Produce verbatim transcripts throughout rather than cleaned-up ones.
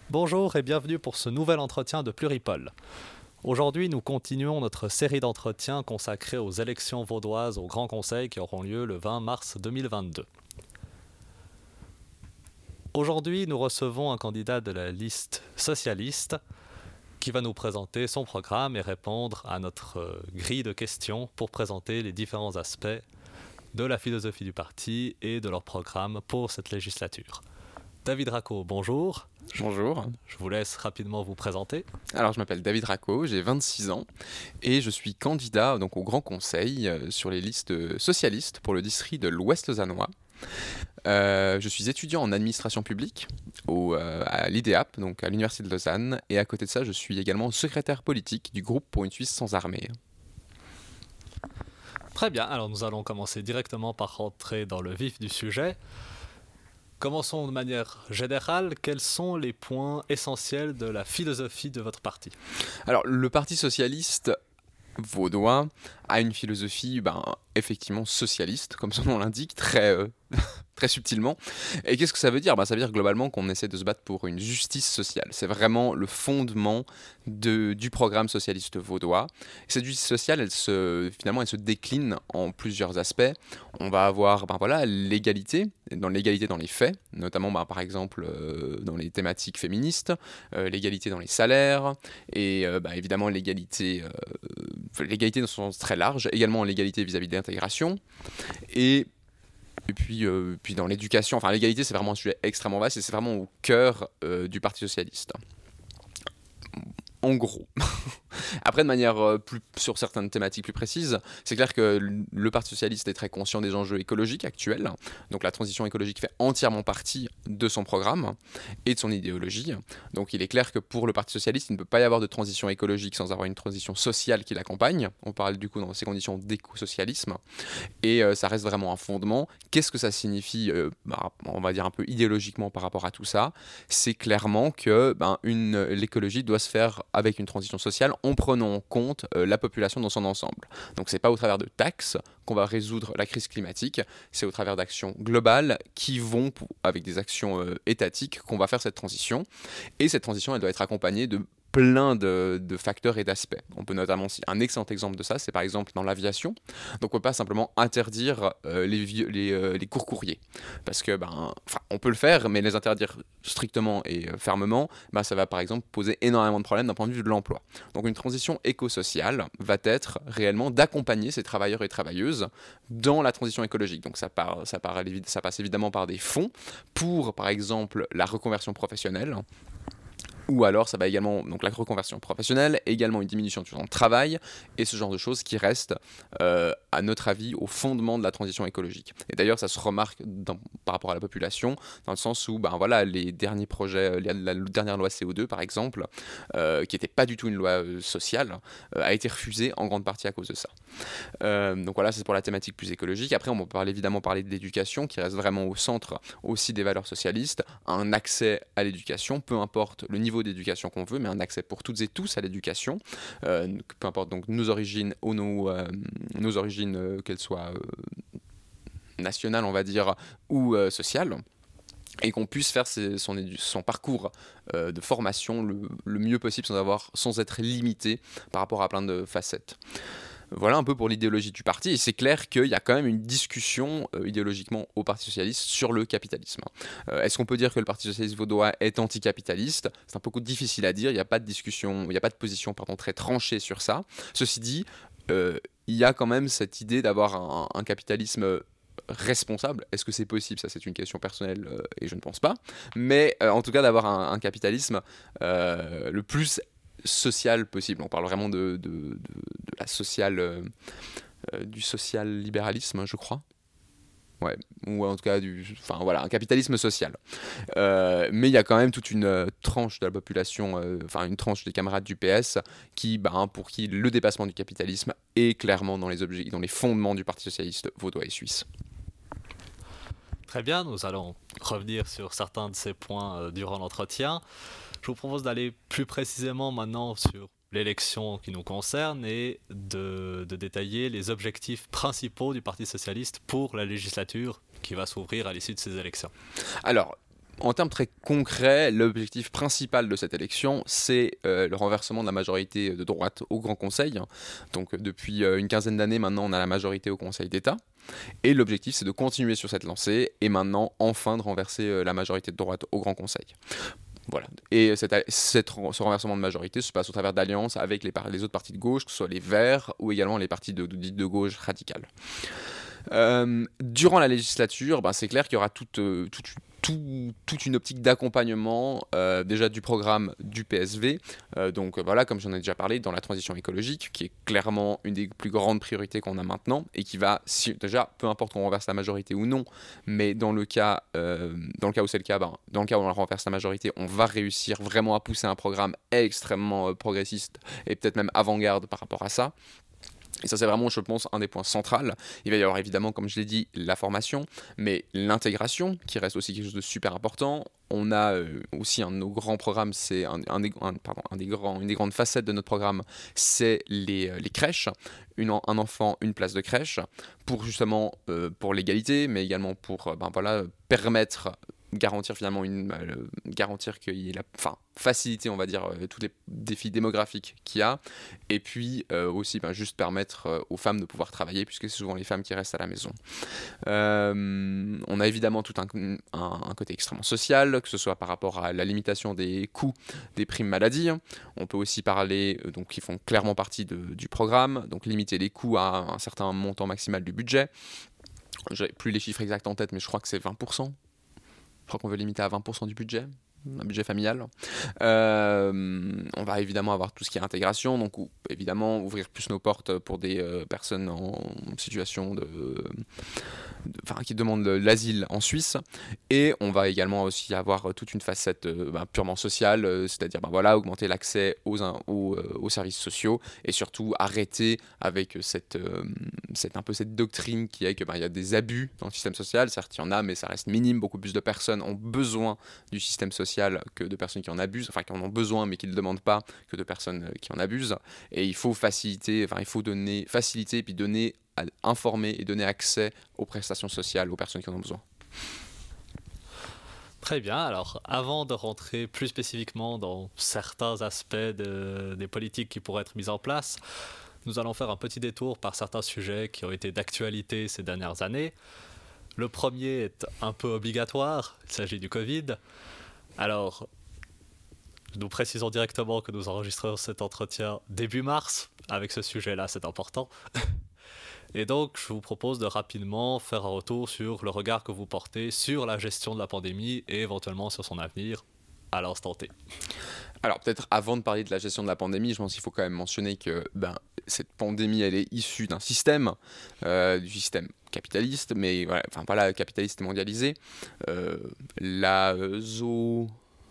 Bonjour et bienvenue pour ce nouvel entretien de Pluripol. Aujourd'hui, nous continuons notre série d'entretiens consacrés aux élections vaudoises au Grand Conseil qui auront lieu le vingt mars deux mille vingt-deux. Aujourd'hui, nous recevons un candidat de la liste socialiste qui va nous présenter son programme et répondre à notre euh, grille de questions pour présenter les différents aspects de la philosophie du parti et de leur programme pour cette législature. David Racco, bonjour. Bonjour. Je vous laisse rapidement vous présenter. Alors, je m'appelle David Racco, j'ai vingt-six ans et je suis candidat donc, au Grand Conseil euh, sur les listes socialistes pour le district de l'Ouest lausannois. Euh, je suis étudiant en administration publique au, euh, à l'I D A P, donc à l'Université de Lausanne, et à côté de ça, je suis également secrétaire politique du groupe pour une Suisse sans armée. Très bien, alors nous allons commencer directement par rentrer dans le vif du sujet. Commençons de manière générale, quels sont les points essentiels de la philosophie de votre parti ? Alors, le Parti socialiste vaudois a une philosophie ben, effectivement socialiste, comme son nom l'indique, très, euh, très subtilement. Et qu'est-ce que ça veut dire ? ben, Ça veut dire globalement qu'on essaie de se battre pour une justice sociale. C'est vraiment le fondement de, du programme socialiste vaudois. Et cette justice sociale, elle se, finalement, elle se décline en plusieurs aspects. On va avoir ben, voilà, l'égalité, dans l'égalité dans les faits, notamment ben, par exemple euh, dans les thématiques féministes, euh, l'égalité dans les salaires, et euh, ben, évidemment l'égalité, euh, l'égalité dans son sens très large, également l'égalité vis-à-vis de l'intégration, et, et puis, euh, puis dans l'éducation, enfin l'égalité c'est vraiment un sujet extrêmement vaste et c'est vraiment au cœur euh, du Parti socialiste. En gros. Après, de manière euh, plus, sur certaines thématiques plus précises, c'est clair que le Parti socialiste est très conscient des enjeux écologiques actuels. Donc la transition écologique fait entièrement partie de son programme et de son idéologie. Donc il est clair que pour le Parti socialiste, il ne peut pas y avoir de transition écologique sans avoir une transition sociale qui l'accompagne. On parle du coup dans ces conditions d'écosocialisme. Et euh, ça reste vraiment un fondement. Qu'est-ce que ça signifie, euh, bah, on va dire un peu idéologiquement par rapport à tout ça ? C'est clairement que ben, une, l'écologie doit se faire avec une transition sociale en prenant en compte euh, la population dans son ensemble. Donc c'est pas au travers de taxes qu'on va résoudre la crise climatique, c'est au travers d'actions globales qui vont, pour, avec des actions euh, étatiques, qu'on va faire cette transition. Et cette transition, elle doit être accompagnée de plein de, de facteurs et d'aspects. On peut notamment, un excellent exemple de ça, c'est par exemple dans l'aviation. Donc on ne peut pas simplement interdire euh, les, les, euh, les courts courriers. Parce que, ben, on peut le faire, mais les interdire strictement et euh, fermement, ben, ça va par exemple poser énormément de problèmes d'un point de vue de l'emploi. Donc une transition éco-sociale va être réellement d'accompagner ces travailleurs et travailleuses dans la transition écologique. Donc ça, part, ça, part, ça passe évidemment par des fonds pour, par exemple, la reconversion professionnelle. Ou alors, ça va également, donc la reconversion professionnelle, également une diminution du temps de travail, et ce genre de choses qui restent, euh, à notre avis, au fondement de la transition écologique. Et d'ailleurs, ça se remarque dans, par rapport à la population, dans le sens où, ben voilà, les derniers projets, la, la dernière loi C O deux, par exemple, euh, qui n'était pas du tout une loi euh, sociale, euh, a été refusée en grande partie à cause de ça. Euh, donc voilà, c'est pour la thématique plus écologique. Après, on peut parler, évidemment parler de l'éducation, qui reste vraiment au centre aussi des valeurs socialistes, un accès à l'éducation, peu importe le niveau d'éducation qu'on veut, mais un accès pour toutes et tous à l'éducation, euh, peu importe donc nos origines ou nos, euh, nos origines, euh, qu'elles soient euh, nationales, on va dire, ou euh, sociales, et qu'on puisse faire ses, son, son parcours euh, de formation le, le mieux possible sans, avoir, sans être limité par rapport à plein de facettes. Voilà un peu pour l'idéologie du parti, et c'est clair qu'il y a quand même une discussion euh, idéologiquement au Parti socialiste sur le capitalisme. Euh, est-ce qu'on peut dire que le Parti socialiste vaudois est anticapitaliste ? C'est un peu difficile à dire, il n'y a pas de discussion, il n'y a pas de position pardon, très tranchée sur ça. Ceci dit, euh, il y a quand même cette idée d'avoir un, un capitalisme responsable. Est-ce que c'est possible ? Ça, c'est une question personnelle euh, et je ne pense pas. Mais euh, en tout cas, d'avoir un, un capitalisme euh, le plus social possible. On parle vraiment de, de, de, de la sociale, euh, du social libéralisme, je crois. Ouais, ou en tout cas, du, enfin voilà, un capitalisme social. Euh, mais il y a quand même toute une euh, tranche de la population, euh, enfin une tranche des camarades du P S, qui, bah, pour qui le dépassement du capitalisme est clairement dans les, objets, dans les fondements du Parti socialiste vaudois et suisse. Très bien, nous allons revenir sur certains de ces points euh, durant l'entretien. Je vous propose d'aller plus précisément maintenant sur l'élection qui nous concerne et de, de détailler les objectifs principaux du Parti socialiste pour la législature qui va s'ouvrir à l'issue de ces élections. Alors, en termes très concrets, l'objectif principal de cette élection, c'est euh, le renversement de la majorité de droite au Grand Conseil. Donc depuis euh, une quinzaine d'années maintenant, on a la majorité au Conseil d'État. Et l'objectif, c'est de continuer sur cette lancée et maintenant, enfin, de renverser euh, la majorité de droite au Grand Conseil. Voilà. Et cette, cette, ce renversement de majorité se passe au travers d'alliances avec les, les autres partis de gauche, que ce soit les Verts ou également les partis de, de, de gauche radicale. Euh, durant la législature, ben, c'est clair qu'il y aura toute, euh, toute, tout, toute une optique d'accompagnement euh, déjà du programme du P S V. Euh, donc euh, voilà, comme j'en ai déjà parlé, dans la transition écologique, qui est clairement une des plus grandes priorités qu'on a maintenant et qui va, si, déjà, peu importe qu'on renverse la majorité ou non, mais dans le cas, euh, dans le cas où c'est le cas, ben, dans le cas où on renverse la majorité, on va réussir vraiment à pousser un programme extrêmement euh, progressiste et peut-être même avant-garde par rapport à ça. Et ça, c'est vraiment, je pense, un des points centraux. Il va y avoir évidemment, comme je l'ai dit, la formation, mais l'intégration, qui reste aussi quelque chose de super important. On a euh, aussi un de nos grands programmes, c'est un, un, des, un, pardon, un des grands, une des grandes facettes de notre programme, c'est les, euh, les crèches. Une, un enfant, une place de crèche, pour justement, euh, pour l'égalité, mais également pour, ben voilà, permettre... garantir finalement une euh, garantir qu'il y ait la enfin faciliter on va dire euh, tous les défis démographiques qu'il y a et puis euh, aussi ben, juste permettre euh, aux femmes de pouvoir travailler puisque c'est souvent les femmes qui restent à la maison. Euh, on a évidemment tout un, un, un côté extrêmement social, que ce soit par rapport à la limitation des coûts des primes maladie. On peut aussi parler euh, donc qui font clairement partie de, du programme, donc limiter les coûts à un certain montant maximal du budget. J'ai plus les chiffres exacts en tête mais je crois que c'est vingt pour cent. Je crois qu'on veut limiter à vingt pour cent du budget, un budget familial. Euh, on va évidemment avoir tout ce qui est intégration, donc ou, évidemment ouvrir plus nos portes pour des euh, personnes en situation de... Enfin, qui demandent l'asile en Suisse, et on va également aussi avoir toute une facette euh, ben, purement sociale, euh, c'est-à-dire ben, voilà, augmenter l'accès aux, aux, euh, aux services sociaux, et surtout arrêter avec cette, euh, cette, un peu cette doctrine qui est qu'il ben, y a des abus dans le système social. Certes, il y en a, mais ça reste minime. Beaucoup plus de personnes ont besoin du système social que de personnes qui en abusent, enfin qui en ont besoin mais qui ne le demandent pas, que de personnes qui en abusent. Et il faut faciliter, enfin il faut donner, faciliter et puis donner à informer et donner accès aux prestations sociales aux personnes qui en ont besoin. Très bien, alors avant de rentrer plus spécifiquement dans certains aspects de, des politiques qui pourraient être mises en place, nous allons faire un petit détour par certains sujets qui ont été d'actualité ces dernières années. Le premier est un peu obligatoire, il s'agit du Covid. Alors, nous précisons directement que nous enregistrons cet entretien début mars, avec ce sujet-là, c'est important. Et donc, je vous propose de rapidement faire un retour sur le regard que vous portez sur la gestion de la pandémie et éventuellement sur son avenir à l'instant T. Alors, peut-être avant de parler de la gestion de la pandémie, je pense qu'il faut quand même mentionner que ben, cette pandémie, elle est issue d'un système, euh, du système capitaliste, mais voilà, enfin, pas la capitaliste mondialisé. Euh, la euh, zoo...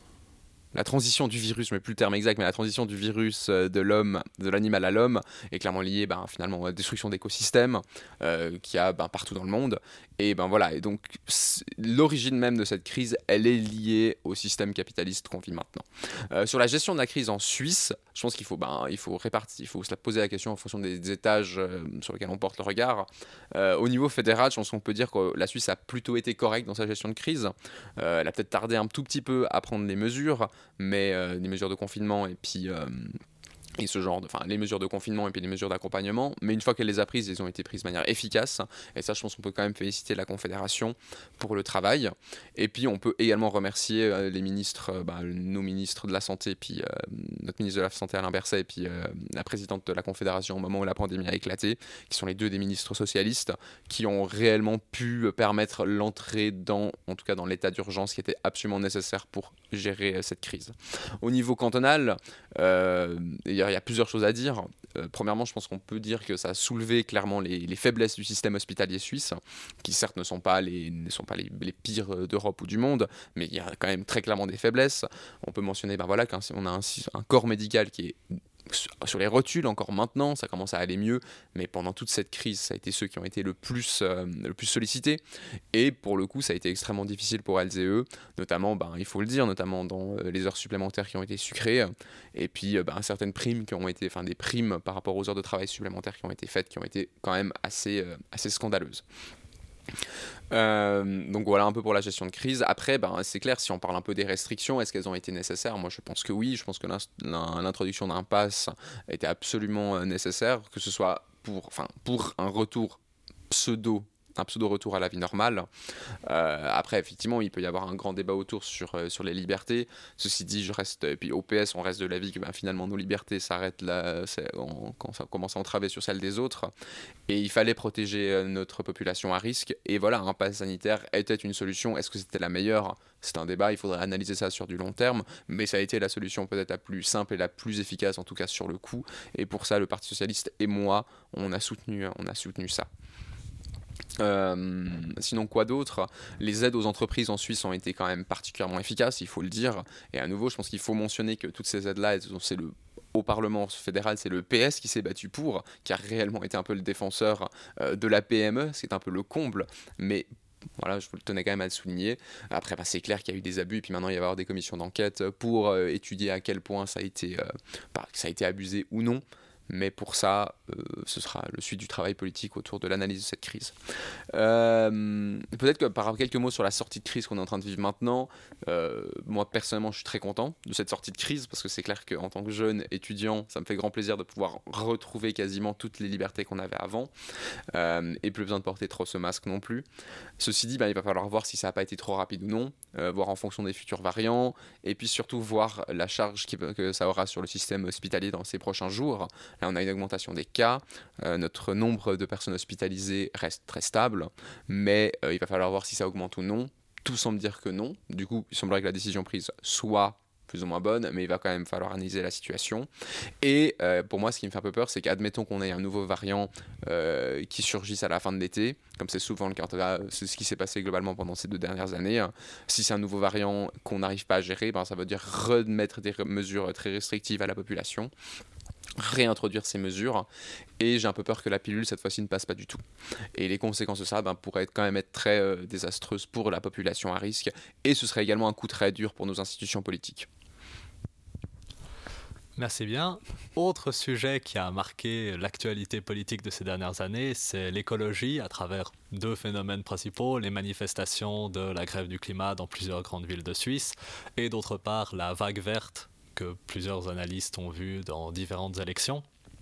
La transition du virus, mais plus le terme exact, mais la transition du virus de l'homme, de l'animal à l'homme, est clairement liée ben, finalement à la destruction d'écosystèmes euh, qu'il y a ben, partout dans le monde. Et ben voilà, et donc l'origine même de cette crise, elle est liée au système capitaliste qu'on vit maintenant. Euh, sur la gestion de la crise en Suisse, je pense qu'il faut, ben, il faut répartir, il faut se poser la question en fonction des, des étages euh, sur lesquels on porte le regard. Euh, au niveau fédéral, je pense qu'on peut dire que la Suisse a plutôt été correcte dans sa gestion de crise. Euh, elle a peut-être tardé un tout petit peu à prendre les mesures, mais euh, les mesures de confinement et puis euh, et ce genre de, enfin les mesures de confinement et puis les mesures d'accompagnement, mais une fois qu'elle les a prises, elles ont été prises de manière efficace, et ça je pense qu'on peut quand même féliciter la Confédération pour le travail. Et puis on peut également remercier euh, les ministres, euh, bah, nos ministres de la Santé, puis euh, notre ministre de la Santé Alain Berset, et puis euh, la présidente de la Confédération au moment où la pandémie a éclaté, qui sont les deux des ministres socialistes, qui ont réellement pu permettre l'entrée dans, en tout cas dans l'état d'urgence qui était absolument nécessaire pour gérer euh, cette crise. Au niveau cantonal, euh, il y a il y a plusieurs choses à dire. Euh, premièrement, je pense qu'on peut dire que ça a soulevé clairement les, les faiblesses du système hospitalier suisse, qui certes ne sont pas les, ne sont pas les, les pires d'Europe ou du monde, mais il y a quand même très clairement des faiblesses. On peut mentionner ben voilà, qu'on a un, un corps médical qui est sur les rotules encore maintenant, ça commence à aller mieux, mais pendant toute cette crise, ça a été ceux qui ont été le plus, euh, le plus sollicités, et pour le coup, ça a été extrêmement difficile pour elles et eux, notamment, ben, il faut le dire, notamment dans euh, les heures supplémentaires qui ont été sucrées, et puis euh, ben, certaines primes qui ont été, enfin des primes par rapport aux heures de travail supplémentaires qui ont été faites, qui ont été quand même assez, euh, assez scandaleuses. Euh, donc voilà un peu pour la gestion de crise. Après, ben, c'est clair, si on parle un peu des restrictions, est-ce qu'elles ont été nécessaires? Moi, je pense que oui. Je pense que l'introduction d'un pass était absolument nécessaire, que ce soit pour, enfin, pour un retour pseudo un pseudo-retour à la vie normale. Euh, après, effectivement, il peut y avoir un grand débat autour sur, euh, sur les libertés. Ceci dit, je reste, et puis au P S, on reste de l'avis que ben, finalement nos libertés s'arrêtent là, on, quand ça commence à entraver sur celles des autres. Et il fallait protéger euh, notre population à risque. Et voilà, un pass sanitaire était une solution. Est-ce que c'était la meilleure? C'est un débat, il faudrait analyser ça sur du long terme. Mais ça a été la solution peut-être la plus simple et la plus efficace, en tout cas sur le coup. Et pour ça, le Parti Socialiste et moi, on a soutenu, on a soutenu ça. Euh, sinon quoi d'autre? Les aides aux entreprises en Suisse ont été quand même particulièrement efficaces, il faut le dire. Et à nouveau, je pense qu'il faut mentionner que toutes ces aides-là, c'est le au Parlement fédéral, c'est le P S qui s'est battu pour, qui a réellement été un peu le défenseur euh, de la P M E, c'est un peu le comble, mais voilà, je tenais quand même à le souligner. Après, bah, c'est clair qu'il y a eu des abus, et puis maintenant il va y avoir des commissions d'enquête pour euh, étudier à quel point ça a été, euh, bah, ça a été abusé ou non. Mais pour ça, euh, ce sera le suite du travail politique autour de l'analyse de cette crise. Euh, peut-être que par quelques mots sur la sortie de crise qu'on est en train de vivre maintenant, euh, moi personnellement je suis très content de cette sortie de crise parce que c'est clair qu'en tant que jeune étudiant, ça me fait grand plaisir de pouvoir retrouver quasiment toutes les libertés qu'on avait avant euh, et plus besoin de porter trop ce masque non plus. Ceci dit, ben, il va falloir voir si ça n'a pas été trop rapide ou non, euh, voir en fonction des futurs variants et puis surtout voir la charge qui, que ça aura sur le système hospitalier dans ces prochains jours. Là, on a une augmentation des cas, euh, notre nombre de personnes hospitalisées reste très stable, mais euh, il va falloir voir si ça augmente ou non. Tout semble dire que non. Du coup, il semblerait que la décision prise soit plus ou moins bonne, mais il va quand même falloir analyser la situation. Et euh, pour moi, ce qui me fait un peu peur, c'est qu'admettons qu'on ait un nouveau variant euh, qui surgisse à la fin de l'été, comme c'est souvent le cas, c'est ce qui s'est passé globalement pendant ces deux dernières années. Si c'est un nouveau variant qu'on n'arrive pas à gérer, ben, ça veut dire remettre des mesures très restrictives à la population, réintroduire ces mesures, et j'ai un peu peur que la pilule cette fois-ci ne passe pas du tout. Et les conséquences de ça ben, pourraient être, quand même être très euh, désastreuses pour la population à risque, et ce serait également un coup très dur pour nos institutions politiques. Merci bien. Autre sujet qui a marqué l'actualité politique de ces dernières années, c'est l'écologie à travers deux phénomènes principaux, les manifestations de la grève du climat dans plusieurs grandes villes de Suisse, et d'autre part la vague verte que plusieurs analystes ont vu dans différentes élections.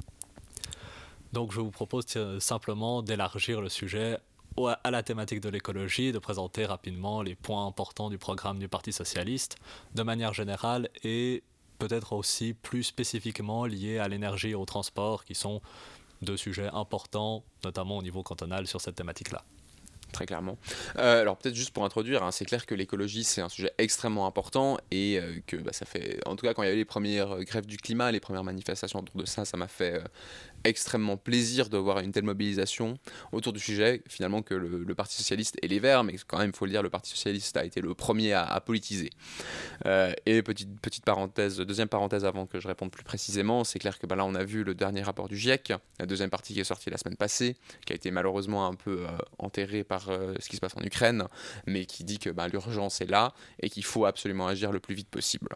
Donc je vous propose simplement d'élargir le sujet à la thématique de l'écologie, de présenter rapidement les points importants du programme du Parti socialiste, de manière générale, et peut-être aussi plus spécifiquement liés à l'énergie et au transport, qui sont deux sujets importants, notamment au niveau cantonal, sur cette thématique-là. Très clairement. Euh, alors peut-être juste pour introduire, hein, c'est clair que l'écologie c'est un sujet extrêmement important et euh, que bah, ça fait, en tout cas quand il y a eu les premières grèves du climat, les premières manifestations autour de ça, ça m'a fait euh, extrêmement plaisir de voir une telle mobilisation autour du sujet, finalement que le, le Parti Socialiste et les Verts, mais quand même il faut le dire, le Parti Socialiste a été le premier à, à politiser. Euh, et petite, petite parenthèse, deuxième parenthèse avant que je réponde plus précisément, c'est clair que bah, là on a vu le dernier rapport du GIEC, la deuxième partie qui est sortie la semaine passée, qui a été malheureusement un peu euh, enterrée par euh, ce qui se passe en Ukraine, mais qui dit que bah, l'urgence est là et qu'il faut absolument agir le plus vite possible.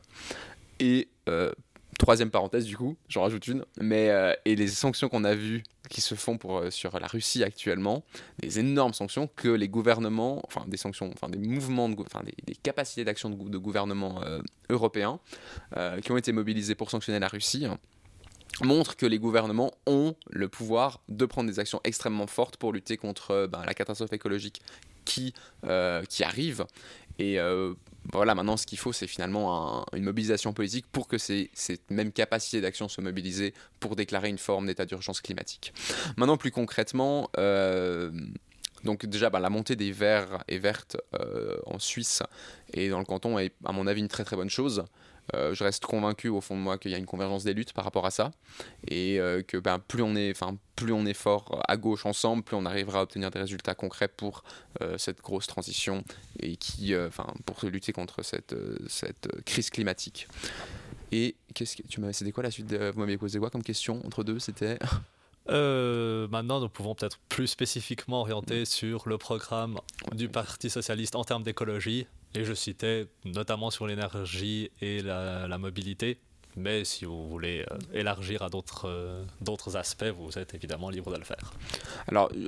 Et euh, troisième parenthèse du coup, j'en rajoute une, mais euh, et les sanctions qu'on a vues qui se font pour, euh, sur la Russie actuellement, des énormes sanctions que les gouvernements, enfin des sanctions, enfin des mouvements, de, enfin des, des capacités d'action de, de gouvernements euh, européens euh, qui ont été mobilisés pour sanctionner la Russie, hein, montre que les gouvernements ont le pouvoir de prendre des actions extrêmement fortes pour lutter contre ben, la catastrophe écologique qui, euh, qui arrive. Et euh, voilà, maintenant ce qu'il faut, c'est finalement un, une mobilisation politique pour que ces, cette même capacité d'action soit mobilisée pour déclarer une forme d'état d'urgence climatique. Maintenant, plus concrètement, euh, donc déjà, bah, la montée des Verts et Vertes euh, en Suisse et dans le canton est, à mon avis, une très très bonne chose. Euh, je reste convaincu au fond de moi qu'il y a une convergence des luttes par rapport à ça et euh, que ben, plus, on est, plus on est fort à gauche ensemble, plus on arrivera à obtenir des résultats concrets pour euh, cette grosse transition et qui, euh, pour lutter contre cette, euh, cette crise climatique. Et qu'est-ce que tu m'avais, c'était quoi la suite de, vous m'aviez posé quoi comme question entre deux, c'était Euh, maintenant, nous pouvons peut-être plus spécifiquement orienter sur le programme du Parti socialiste en termes d'écologie. Et je citais notamment sur l'énergie et la, la mobilité. Mais si vous voulez euh, élargir à d'autres, euh, d'autres aspects, vous êtes évidemment libre de le faire. Alors,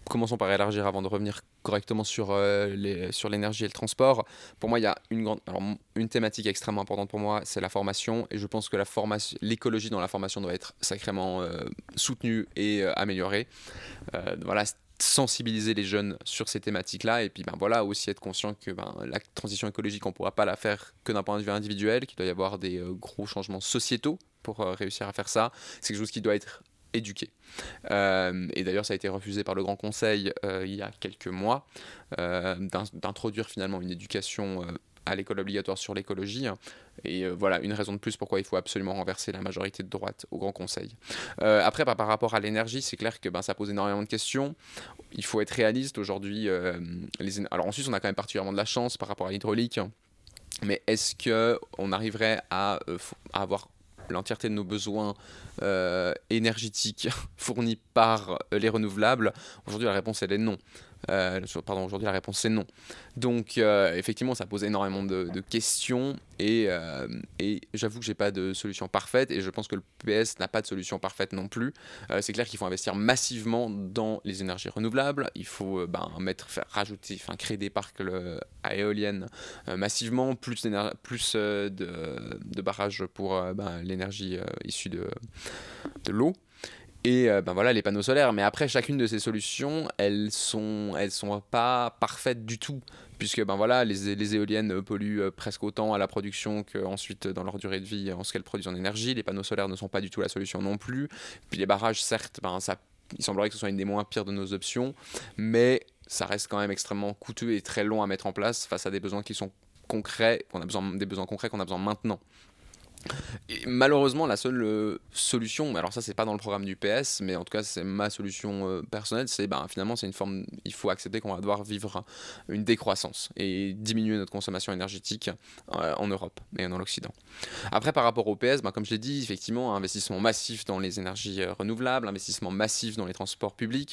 commençons par élargir avant de revenir correctement sur, euh, les, sur l'énergie et le transport. Pour moi, il y a une, grande, alors, une thématique extrêmement importante pour moi, c'est la formation. Et je pense que la formation, l'écologie dans la formation doit être sacrément euh, soutenue et euh, améliorée. Euh, voilà, sensibiliser les jeunes sur ces thématiques-là. Et puis ben, voilà, aussi être conscient que ben, la transition écologique, on ne pourra pas la faire que d'un point de vue individuel, qu'il doit y avoir des euh, gros changements sociétaux pour euh, réussir à faire ça. C'est quelque chose qui doit être éduqué. Euh, et d'ailleurs, ça a été refusé par le Grand Conseil euh, il y a quelques mois euh, d'introduire finalement une éducation euh, à l'école obligatoire sur l'écologie. Et euh, voilà, une raison de plus pourquoi il faut absolument renverser la majorité de droite au Grand Conseil. Euh, après, bah, par rapport à l'énergie, c'est clair que ben, ça pose énormément de questions. Il faut être réaliste aujourd'hui. Euh, les... Alors en Suisse, on a quand même particulièrement de la chance par rapport à l'hydraulique. Mais est-ce qu'on arriverait à, euh, à avoir l'entièreté de nos besoins euh, énergétiques fournis par euh, les renouvelables? Aujourd'hui, la réponse elle est non. Euh, pardon, aujourd'hui la réponse c'est non. Donc euh, effectivement ça pose énormément de, de questions et, euh, et j'avoue que j'ai pas de solution parfaite et je pense que le P S n'a pas de solution parfaite non plus. Euh, c'est clair qu'il faut investir massivement dans les énergies renouvelables, il faut euh, ben, mettre, faire, rajouter, enfin créer des parcs le, à éoliennes euh, massivement, plus, plus euh, de, de barrages pour euh, ben, l'énergie euh, issue de, de l'eau. Et euh, ben voilà, les panneaux solaires. Mais après, chacune de ces solutions, elles sont, elles sont pas parfaites du tout. Puisque ben voilà, les, les éoliennes polluent euh, presque autant à la production qu'ensuite dans leur durée de vie en ce qu'elles produisent en énergie. Les panneaux solaires ne sont pas du tout la solution non plus. Puis les barrages, certes, ben ça, il semblerait que ce soit une des moins pires de nos options. Mais ça reste quand même extrêmement coûteux et très long à mettre en place face à des besoins qui sont concrets, qu'on a besoin, des besoins concrets qu'on a besoin maintenant. Et malheureusement, la seule euh, solution, alors ça c'est pas dans le programme du P S, mais en tout cas c'est ma solution euh, personnelle, c'est ben, finalement c'est une forme, il faut accepter qu'on va devoir vivre une décroissance et diminuer notre consommation énergétique euh, en Europe et dans l'Occident. Après par rapport au P S, ben, comme je l'ai dit, effectivement, investissement massif dans les énergies euh, renouvelables, investissement massif dans les transports publics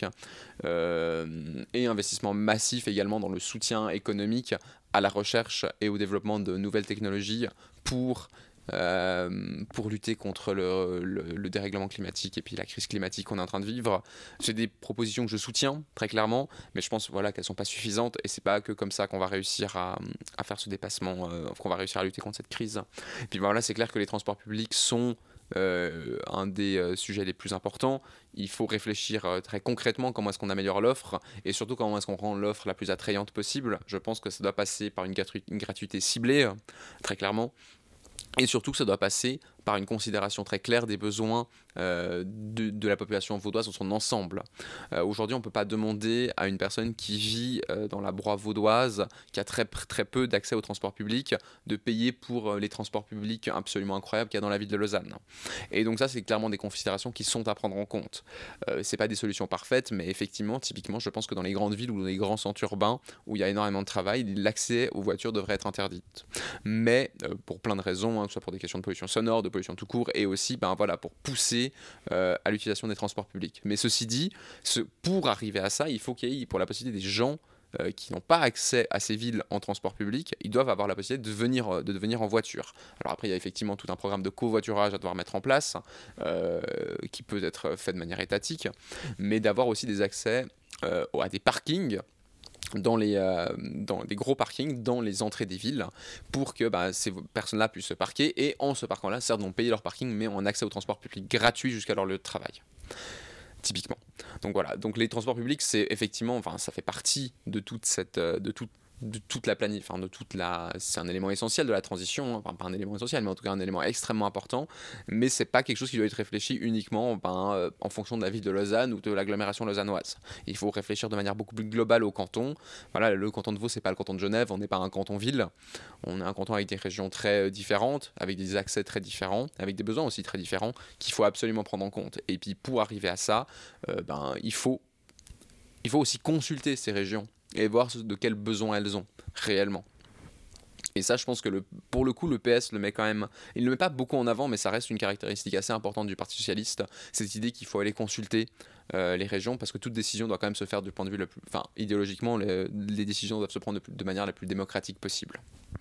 euh, et investissement massif également dans le soutien économique à la recherche et au développement de nouvelles technologies pour Euh, pour lutter contre le, le, le dérèglement climatique et puis la crise climatique qu'on est en train de vivre. C'est des propositions que je soutiens très clairement, mais je pense voilà, qu'elles ne sont pas suffisantes et c'est pas que comme ça qu'on va réussir à, à faire ce dépassement, euh, qu'on va réussir à lutter contre cette crise. Et puis voilà, c'est clair que les transports publics sont euh, un des euh, sujets les plus importants. Il faut réfléchir euh, très concrètement comment est-ce qu'on améliore l'offre et surtout comment est-ce qu'on rend l'offre la plus attrayante possible. Je pense que ça doit passer par une, gratu- une gratuité ciblée, euh, très clairement. Et surtout que ça doit passer par une considération très claire des besoins euh, de, de la population vaudoise dans son ensemble. Euh, aujourd'hui, on ne peut pas demander à une personne qui vit euh, dans la broye vaudoise, qui a très, très peu d'accès aux transports publics, de payer pour euh, les transports publics absolument incroyables qu'il y a dans la ville de Lausanne. Et donc ça, c'est clairement des considérations qui sont à prendre en compte. Euh, ce n'est pas des solutions parfaites, mais effectivement, typiquement, je pense que dans les grandes villes ou dans les grands centres urbains, où il y a énormément de travail, l'accès aux voitures devrait être interdit. Mais euh, pour plein de raisons, hein, que ce soit pour des questions de pollution sonore, de pollution tout court, et aussi ben, voilà, pour pousser euh, à l'utilisation des transports publics. Mais ceci dit, ce, pour arriver à ça, il faut qu'il y ait pour la possibilité des gens euh, qui n'ont pas accès à ces villes en transport public, ils doivent avoir la possibilité de venir, de venir en voiture. Alors après, il y a effectivement tout un programme de covoiturage à devoir mettre en place, euh, qui peut être fait de manière étatique, mais d'avoir aussi des accès euh, à des parkings dans les euh, dans des gros parkings dans les entrées des villes pour que bah, ces personnes-là puissent se parquer et en se parquant là, certes, vont payer leur parking mais ont un accès au transport public gratuit jusqu'à leur lieu de travail. Typiquement. Donc voilà, donc les transports publics, c'est effectivement, enfin, ça fait partie de toute cette, de toute de toute la planète, enfin de toute la, c'est un élément essentiel de la transition, enfin pas un élément essentiel, mais en tout cas un élément extrêmement important, mais c'est pas quelque chose qui doit être réfléchi uniquement ben, euh, en fonction de la ville de Lausanne ou de l'agglomération lausannoise. Il faut réfléchir de manière beaucoup plus globale au canton. Voilà, le canton de Vaud, c'est pas le canton de Genève, on n'est pas un canton-ville, on est un canton avec des régions très différentes, avec des accès très différents, avec des besoins aussi très différents, qu'il faut absolument prendre en compte. Et puis pour arriver à ça, euh, ben, il faut, il faut aussi consulter ces régions et voir de quels besoins elles ont réellement. Et ça, je pense que le, pour le coup, le P S le met quand même... Il ne le met pas beaucoup en avant, mais ça reste une caractéristique assez importante du Parti Socialiste, cette idée qu'il faut aller consulter euh, les régions, parce que toute décision doit quand même se faire du point de vue le plus... Enfin, idéologiquement, les, les décisions doivent se prendre de, de manière la plus démocratique possible.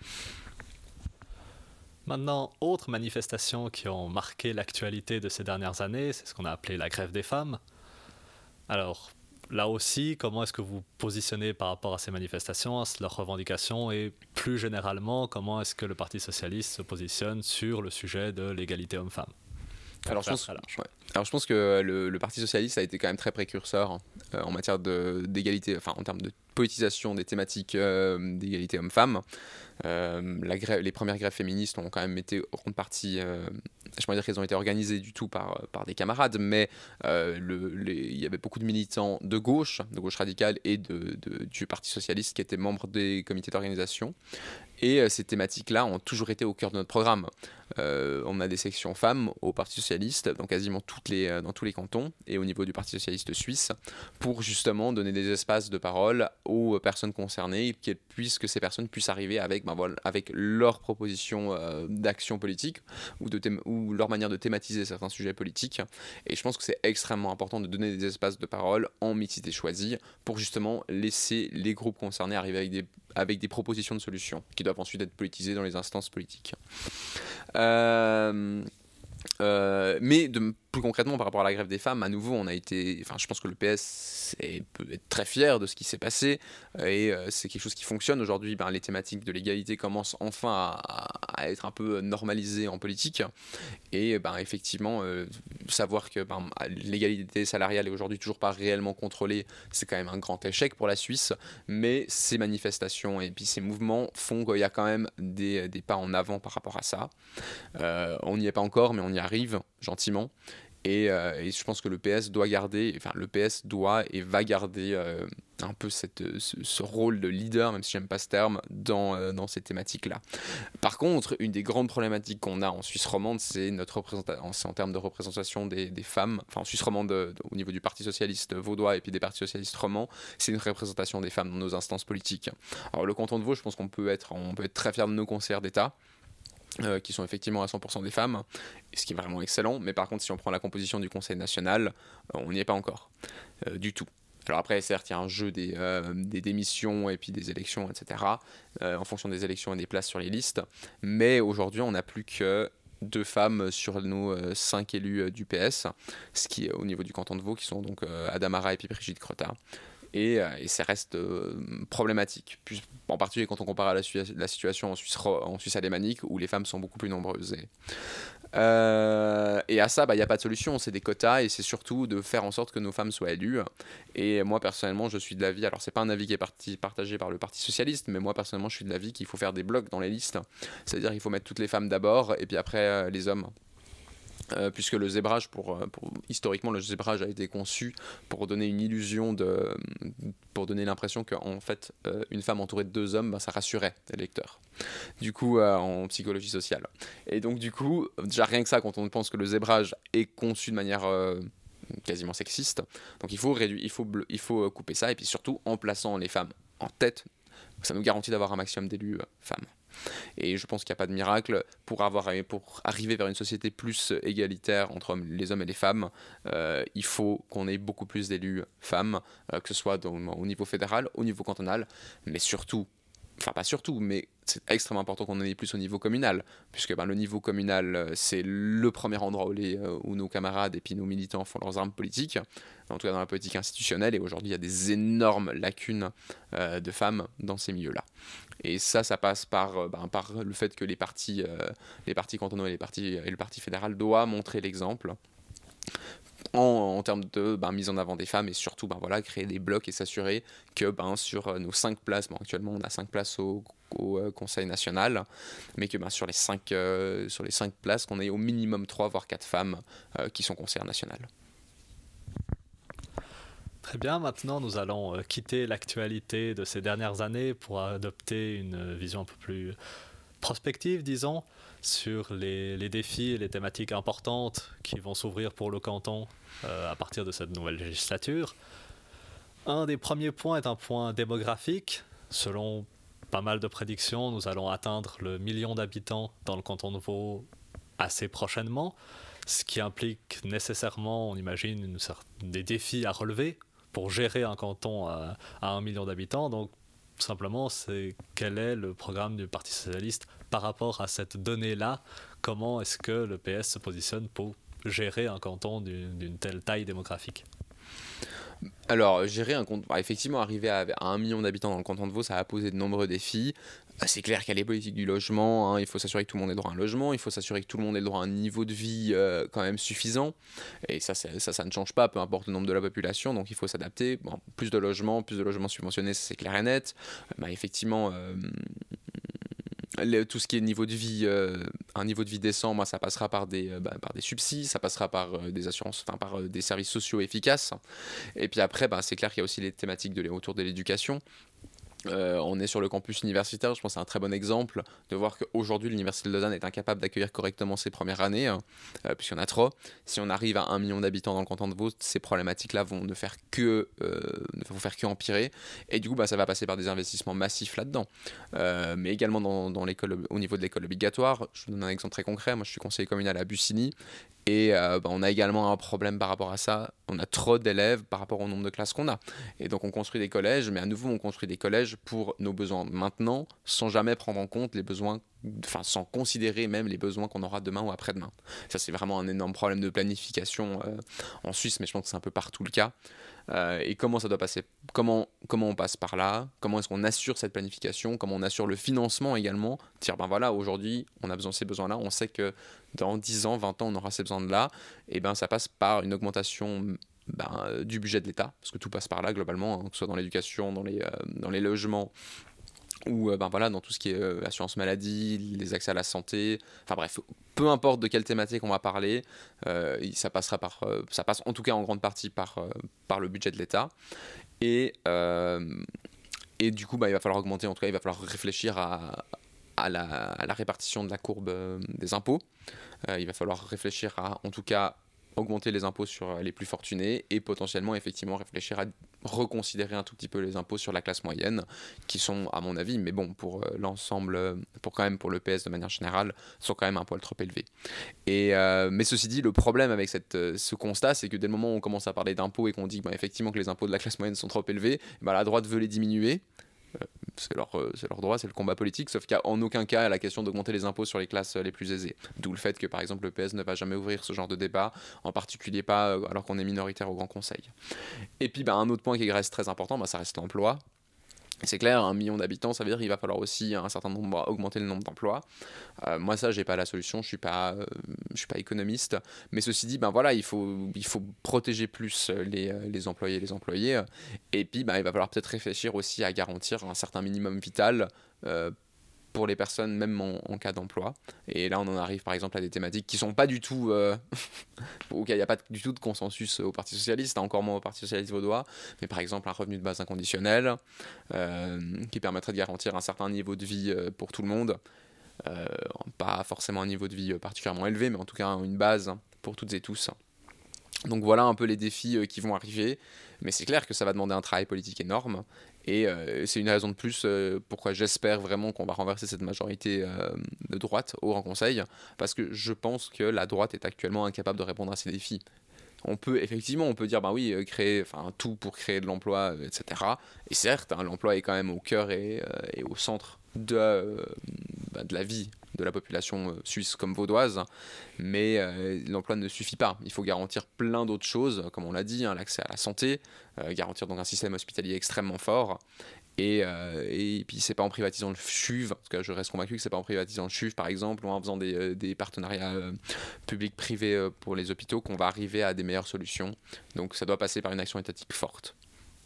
Maintenant, autres manifestations qui ont marqué l'actualité de ces dernières années, c'est ce qu'on a appelé la grève des femmes. Alors, là aussi, comment est-ce que vous positionnez par rapport à ces manifestations, à leurs revendications, et plus généralement, comment est-ce que le Parti socialiste se positionne sur le sujet de l'égalité homme-femme? Alors je, pense, ouais. Alors je pense que le, le Parti socialiste a été quand même très précurseur euh, en matière de, d'égalité, enfin en termes de politisation des thématiques euh, d'égalité homme-femme. Euh, la grève, les premières grèves féministes ont quand même été en grande partie, euh, je ne peux pas dire qu'elles ont été organisées du tout par, par des camarades, mais euh, le, les, il y avait beaucoup de militants de gauche, de gauche radicale et de, de, du Parti socialiste qui étaient membres des comités d'organisation. Et euh, ces thématiques-là ont toujours été au cœur de notre programme. Euh, on a des sections femmes au Parti socialiste, dans quasiment toutes les, euh, dans tous les cantons, et au niveau du Parti socialiste suisse, pour justement donner des espaces de parole aux personnes concernées, et qu'elles puissent, que ces personnes puissent arriver avec, ben voilà, avec leurs propositions euh, d'action politique, ou, de thém- ou leur manière de thématiser certains sujets politiques. Et je pense que c'est extrêmement important de donner des espaces de parole en mixité choisie, pour justement laisser les groupes concernés arriver avec des, avec des propositions de solutions, qui doivent ensuite être politisées dans les instances politiques. Euh, euh, mais de, plus concrètement par rapport à la grève des femmes, à nouveau on a été, enfin je pense que le P S est, peut être très fier de ce qui s'est passé et euh, c'est quelque chose qui fonctionne aujourd'hui. Ben, les thématiques de l'égalité commencent enfin à, à être un peu normalisées en politique et ben, effectivement euh, savoir que ben, l'égalité salariale est aujourd'hui toujours pas réellement contrôlée, c'est quand même un grand échec pour la Suisse, mais ces manifestations et puis ces mouvements font qu'il y a quand même des, des pas en avant par rapport à ça. Euh, on n'y est pas encore mais on y arrive gentiment. Et, euh, et je pense que le P S doit garder, enfin le P S doit et va garder euh, un peu cette, ce, ce rôle de leader, même si j'aime pas ce terme, dans, euh, dans ces thématiques-là. Par contre, une des grandes problématiques qu'on a en Suisse romande, c'est notre représentation, c'est en termes de représentation des, des femmes, enfin en Suisse romande de, de, au niveau du Parti socialiste vaudois et puis des partis socialistes romans, c'est une représentation des femmes dans nos instances politiques. Alors le canton de Vaud, je pense qu'on peut être, on peut être très fier de nos conseillères d'État. Euh, qui sont effectivement à cent pour cent des femmes, ce qui est vraiment excellent, mais par contre si on prend la composition du Conseil national, euh, on n'y est pas encore, euh, du tout. Alors après certes il y a un jeu des, euh, des démissions et puis des élections, et cetera, euh, en fonction des élections et des places sur les listes, mais aujourd'hui on n'a plus que deux femmes sur nos euh, cinq élus euh, du P S, ce qui est au niveau du canton de Vaud, qui sont donc euh, Adamara et puis Brigitte Crottat. Et, euh, et ça reste euh, problématique, puis, en particulier quand on compare à la, la situation en Suisse, en Suisse alémanique où les femmes sont beaucoup plus nombreuses. Et, euh, et à ça, il bah, n'y a pas de solution, c'est des quotas et c'est surtout de faire en sorte que nos femmes soient élues. Et moi personnellement, je suis de l'avis, alors c'est pas un avis qui est parti, partagé par le Parti socialiste, mais moi personnellement, je suis de l'avis qu'il faut faire des blocs dans les listes, c'est-à-dire qu'il faut mettre toutes les femmes d'abord et puis après euh, les hommes. Euh, puisque le zébrage, pour, pour, historiquement, le zébrage a été conçu pour donner une illusion, de, pour donner l'impression qu'en fait, euh, une femme entourée de deux hommes, ben, ça rassurait les lecteurs. Du coup, euh, en psychologie sociale. Et donc, du coup, déjà rien que ça, quand on pense que le zébrage est conçu de manière euh, quasiment sexiste, donc il faut, réduire, il, faut bleu, il faut couper ça, et puis surtout, en plaçant les femmes en tête, ça nous garantit d'avoir un maximum d'élus euh, femmes. Et je pense qu'il n'y a pas de miracle pour, avoir, pour arriver vers une société plus égalitaire entre les hommes et les femmes. Euh, il faut qu'on ait beaucoup plus d'élus femmes, euh, que ce soit dans, au niveau fédéral, au niveau cantonal, mais surtout, enfin pas surtout, mais c'est extrêmement important qu'on en ait plus au niveau communal, puisque ben, le niveau communal, c'est le premier endroit où, les, où nos camarades et puis nos militants font leurs armes politiques, en tout cas dans la politique institutionnelle, et aujourd'hui il y a des énormes lacunes euh, de femmes dans ces milieux-là. Et ça, ça passe par, ben, par le fait que les partis, euh, les partis cantonaux et, les partis, et le parti fédéral doivent montrer l'exemple en, en termes de ben, mise en avant des femmes et surtout ben, voilà, créer des blocs et s'assurer que ben, sur nos cinq places, bon, actuellement on a cinq places au, au euh, Conseil national, mais que ben, sur, les cinq, euh, sur les cinq places, qu'on ait au minimum trois voire quatre femmes euh, qui sont conseillères nationales. Très bien, maintenant nous allons quitter l'actualité de ces dernières années pour adopter une vision un peu plus prospective, disons, sur les, les défis et les thématiques importantes qui vont s'ouvrir pour le canton euh, à partir de cette nouvelle législature. Un des premiers points est un point démographique. Selon pas mal de prédictions, nous allons atteindre le million d'habitants dans le canton de Vaud assez prochainement, ce qui implique nécessairement, on imagine, une sorte, des défis à relever pour gérer un canton à, à un million d'habitants. Donc, tout simplement, c'est quel est le programme du Parti socialiste par rapport à cette donnée-là? Comment est-ce que le P S se positionne pour gérer un canton d'une, d'une telle taille démographique? Alors, gérer un compte, bah, effectivement, arriver à, à un million d'habitants dans le canton de Vaud, ça va poser de nombreux défis. Euh, C'est clair qu'il y a les politiques du logement, hein, il faut s'assurer que tout le monde ait droit à un logement, il faut s'assurer que tout le monde ait le droit à un niveau de vie euh, quand même suffisant. Et ça, c'est- ça, ça ne change pas, peu importe le nombre de la population, donc il faut s'adapter. Bon, plus de logements, plus de logements subventionnés, ça, c'est clair et net. Euh, bah, effectivement, euh, le- tout ce qui est niveau de vie, euh, un niveau de vie décent, moi, ça passera par des, euh, bah, par des subsides, ça passera par euh, des assurances, enfin par euh, des services sociaux efficaces. Et puis après, bah, c'est clair qu'il y a aussi les thématiques de, l'é- autour de l'éducation. Euh, on est sur le campus universitaire, je pense que c'est un très bon exemple de voir qu'aujourd'hui l'Université de Lausanne est incapable d'accueillir correctement ses premières années, hein, euh, puisqu'il y en a trop. Si on arrive à un million d'habitants dans le canton de Vaud, ces problématiques-là vont ne faire que, euh, ne vont faire que empirer, et du coup bah, ça va passer par des investissements massifs là-dedans. Euh, mais également dans, dans l'école, au niveau de l'école obligatoire, je vous donne un exemple très concret, moi je suis conseiller communal à Bussigny, et euh, bah, on a également un problème par rapport à ça. On a trop d'élèves par rapport au nombre de classes qu'on a. Et donc on construit des collèges, mais à nouveau on construit des collèges pour nos besoins maintenant, sans jamais prendre en compte les besoins, enfin sans considérer même les besoins qu'on aura demain ou après-demain. Ça c'est vraiment un énorme problème de planification euh, en Suisse, mais je pense que c'est un peu partout le cas. Euh, et comment ça doit passer, comment, comment on passe par là, comment est-ce qu'on assure cette planification, comment on assure le financement également, dire ben voilà, aujourd'hui on a besoin de ces besoins-là, on sait que dans dix ans, vingt ans on aura ces besoins-là, et ben ça passe par une augmentation ben, euh, du budget de l'État, parce que tout passe par là globalement, hein, que ce soit dans l'éducation, dans les, euh, dans les logements, ou euh, ben voilà, dans tout ce qui est euh, assurance maladie, les accès à la santé, enfin bref, peu importe de quelle thématique on va parler, euh, ça passera par, euh, ça passe en tout cas en grande partie par, euh, par le budget de l'État. Et, euh, et du coup, bah, il va falloir augmenter, en tout cas, il va falloir réfléchir à, à, la, à la répartition de la courbe euh, des impôts. Euh, il va falloir réfléchir à, en tout cas, augmenter les impôts sur les plus fortunés et potentiellement, effectivement, réfléchir à reconsidérer un tout petit peu les impôts sur la classe moyenne, qui sont, à mon avis, mais bon, pour euh, l'ensemble, euh, pour quand même pour le P S de manière générale, sont quand même un poil trop élevés. Et, euh, mais ceci dit, le problème avec cette, euh, ce constat, c'est que dès le moment où on commence à parler d'impôts et qu'on dit bah, effectivement que les impôts de la classe moyenne sont trop élevés, bah, la droite veut les diminuer. Euh, c'est leur, euh, c'est leur droit, c'est le combat politique, sauf qu'en aucun cas la question d'augmenter les impôts sur les classes euh, les plus aisées. D'où le fait que par exemple le P S ne va jamais ouvrir ce genre de débat, en particulier pas euh, alors qu'on est minoritaire au Grand Conseil. Et puis bah, un autre point qui reste très important, bah, ça reste l'emploi. C'est clair, un million d'habitants, ça veut dire qu'il va falloir aussi un certain nombre, augmenter le nombre d'emplois. Euh, moi, ça, j'ai pas la solution, je suis pas, euh, je suis pas économiste. Mais ceci dit, ben voilà, il faut, il faut protéger plus les, les employés et les employés. Et puis, ben, il va falloir peut-être réfléchir aussi à garantir un certain minimum vital euh, pour les personnes, même en, en cas d'emploi. Et là, on en arrive par exemple à des thématiques qui sont pas du tout. Euh, auquel il n'y a pas du tout de consensus au Parti Socialiste, encore moins au Parti Socialiste vaudois. Mais par exemple, un revenu de base inconditionnel euh, qui permettrait de garantir un certain niveau de vie euh, pour tout le monde. Euh, pas forcément un niveau de vie particulièrement élevé, mais en tout cas une base pour toutes et tous. Donc voilà un peu les défis euh, qui vont arriver, mais c'est clair que ça va demander un travail politique énorme, et euh, c'est une raison de plus euh, pourquoi j'espère vraiment qu'on va renverser cette majorité euh, de droite au Grand Conseil, parce que je pense que la droite est actuellement incapable de répondre à ces défis. On peut effectivement, on peut dire bah oui, euh, créer, enfin tout pour créer de l'emploi, euh, et cetera. Et certes, hein, l'emploi est quand même au cœur et, euh, et au centre de, euh, bah, de la vie de la population euh, suisse comme vaudoise, mais euh, l'emploi ne suffit pas. Il faut garantir plein d'autres choses, comme on l'a dit, hein, l'accès à la santé, euh, garantir donc un système hospitalier extrêmement fort. Et, euh, et puis c'est pas en privatisant le C H U V, parce que je reste convaincu que c'est pas en privatisant le C H U V par exemple, ou en faisant des, euh, des partenariats euh, publics-privés euh, pour les hôpitaux qu'on va arriver à des meilleures solutions. Donc ça doit passer par une action étatique forte.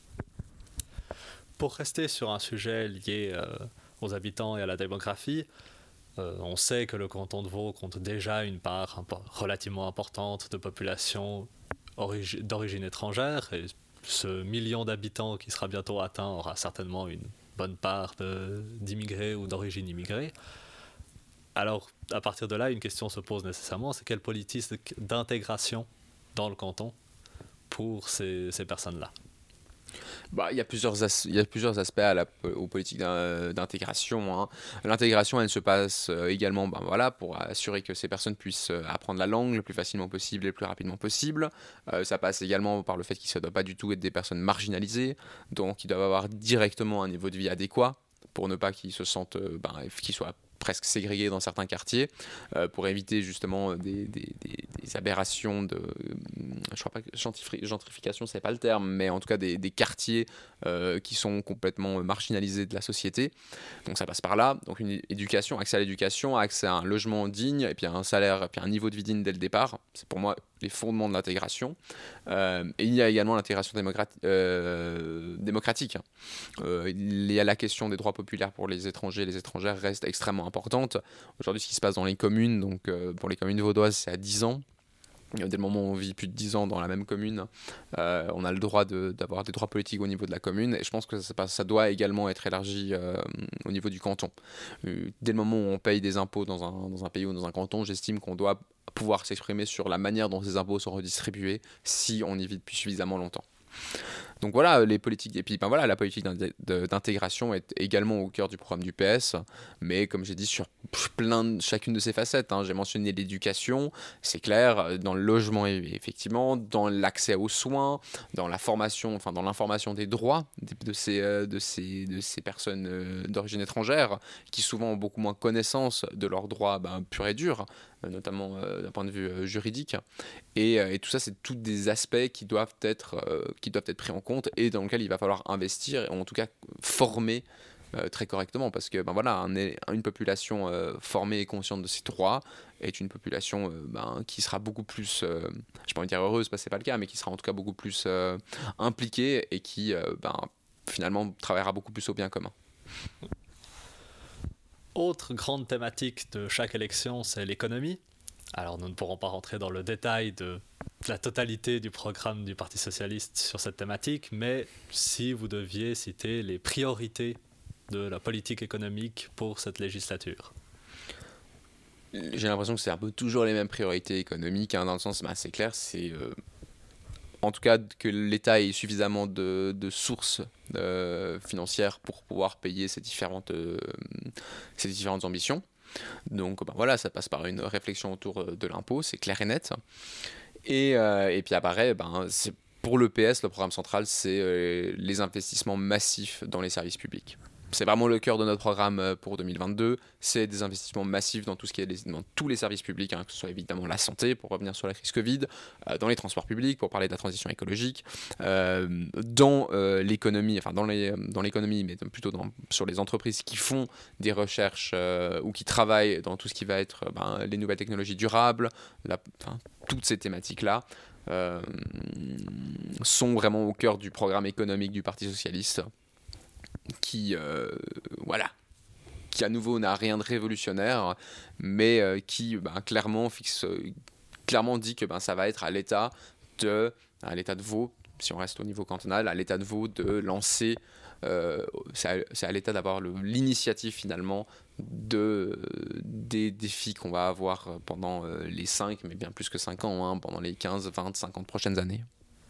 Pour rester sur un sujet lié euh, aux habitants et à la démographie, euh, on sait que le canton de Vaud compte déjà une part impo- relativement importante de population origi- d'origine étrangère, et ce million d'habitants qui sera bientôt atteint aura certainement une bonne part de, d'immigrés ou d'origine immigrée. Alors, à partir de là, une question se pose nécessairement, c'est quelle politique d'intégration dans le canton pour ces, ces personnes-là? Bah, il y a plusieurs as- il y a plusieurs aspects à la, aux politiques d'in- d'intégration, hein. L'intégration, elle se passe euh, également ben, voilà, pour assurer que ces personnes puissent euh, apprendre la langue le plus facilement possible et le plus rapidement possible. Euh, ça passe également par le fait qu'ils ne doivent pas du tout être des personnes marginalisées, donc ils doivent avoir directement un niveau de vie adéquat pour ne pas qu'ils se sentent, euh, ben, qu'ils soient presque ségrégés dans certains quartiers euh, pour éviter justement des, des, des, des aberrations de, je crois pas que gentrifi- gentrification c'est pas le terme, mais en tout cas des, des quartiers euh, qui sont complètement marginalisés de la société. Donc ça passe par là. Donc une éducation, accès à l'éducation, accès à un logement digne et puis un salaire, et puis un niveau de vie digne dès le départ. C'est pour moi les fondements de l'intégration. Euh, et il y a également l'intégration démocrati- euh, démocratique. Euh, il y a la question des droits populaires pour les étrangers et les étrangères reste extrêmement importante. Aujourd'hui, ce qui se passe dans les communes, donc euh, pour les communes vaudoises, c'est à dix ans. Dès le moment où on vit plus de dix ans dans la même commune, euh, on a le droit de, d'avoir des droits politiques au niveau de la commune. Et je pense que ça, ça doit également être élargi euh, au niveau du canton. Euh, dès le moment où on paye des impôts dans un, dans un pays ou dans un canton, j'estime qu'on doit pouvoir s'exprimer sur la manière dont ces impôts sont redistribués si on y vit depuis suffisamment longtemps. Donc voilà, les politiques, et puis ben voilà, la politique d'intégration est également au cœur du programme du P S, mais comme j'ai dit, sur plein de, chacune de ces facettes, hein. J'ai mentionné l'éducation, c'est clair, dans le logement effectivement, dans l'accès aux soins, dans la formation, enfin dans l'information des droits de, de, ces, de, ces, de ces personnes d'origine étrangère, qui souvent ont beaucoup moins connaissance de leurs droits ben, purs et durs, notamment euh, d'un point de vue euh, juridique. Et, euh, et tout ça, c'est tous des aspects qui doivent être, euh, qui doivent être pris en compte et dans lequel il va falloir investir et en tout cas former euh, très correctement parce que ben voilà, un, une population euh, formée et consciente de ses droits est une population euh, ben, qui sera beaucoup plus, euh, je n'ai pas envie de dire heureuse parce que ce n'est pas le cas, mais qui sera en tout cas beaucoup plus euh, impliquée et qui euh, ben, finalement travaillera beaucoup plus au bien commun. Autre grande thématique de chaque élection, c'est l'économie. Alors nous ne pourrons pas rentrer dans le détail de la totalité du programme du Parti socialiste sur cette thématique, mais si vous deviez citer les priorités de la politique économique pour cette législature. J'ai l'impression que c'est un peu toujours les mêmes priorités économiques, hein, dans le sens, bah, c'est clair, c'est euh, en tout cas que l'État ait suffisamment de, de sources euh, financières pour pouvoir payer ces différentes, euh, ces différentes ambitions. Donc ben voilà, ça passe par une réflexion autour de l'impôt, c'est clair et net. Et, euh, et puis apparaît, ben, c'est, pour l'E P S, le programme central, c'est euh, les investissements massifs dans les services publics. C'est vraiment le cœur de notre programme pour deux mille vingt-deux, c'est des investissements massifs dans, tout ce qui est les, dans tous les services publics, hein, que ce soit évidemment la santé, pour revenir sur la crise Covid, euh, dans les transports publics, pour parler de la transition écologique, euh, dans euh, l'économie, enfin dans, les, dans l'économie, mais plutôt dans, sur les entreprises qui font des recherches euh, ou qui travaillent dans tout ce qui va être ben, les nouvelles technologies durables, la, enfin, toutes ces thématiques-là. Euh, sont vraiment au cœur du programme économique du Parti socialiste qui, euh, voilà, qui à nouveau n'a rien de révolutionnaire, mais euh, qui ben, clairement, fixe, clairement dit que ben, ça va être à l'État de, à l'État de Vaud, si on reste au niveau cantonal, à l'État de Vaud de lancer, euh, c'est, à, c'est à l'État d'avoir le, l'initiative finalement de, des défis qu'on va avoir pendant euh, les cinq, mais bien plus que cinq ans, hein, pendant les quinze, vingt, cinquante prochaines années.